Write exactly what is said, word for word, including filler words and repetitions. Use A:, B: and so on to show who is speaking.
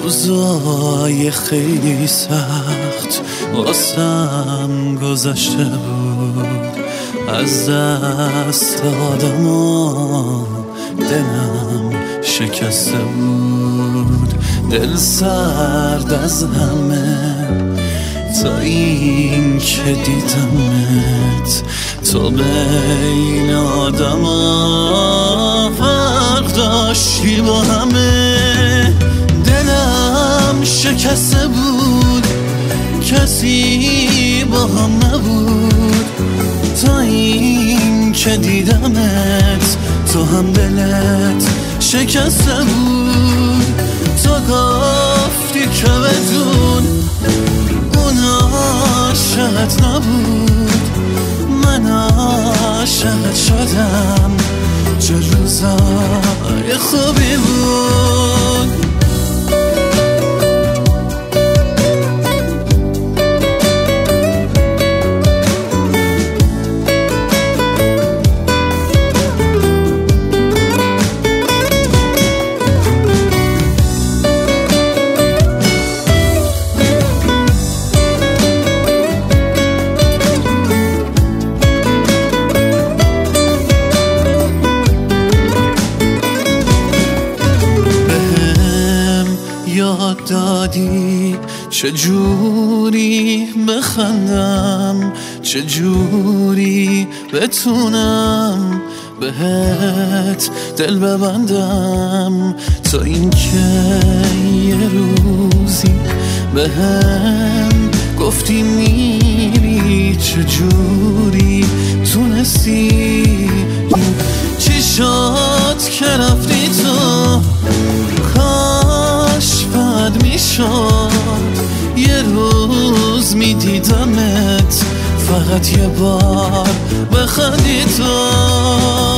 A: روزای خیلی سخت واسم گذشته بود، از دست آدما دلم شکسته بود. دل سرد از همه تا این که دیدمت، تو بین آدما فرق داشتی با همه. دلم شکسته بود، کسی با هم نبود، تا این که دیدمت تو هم دلت شکسته بود. تو گفتی که بدون اون عاشقت نبود، من عاشقت شدم، چه روزای خوبی بود. یاد دادی چجوری بخندم، چجوری بتونم بهت دل ببندم، تا اینکه یه روزی بهم گفتی میری، چجوری تونستی؟ چی شد که رفتی تو؟ کاش بد میشد یه روز میدیدمت، فقط یه بار بخندی تو.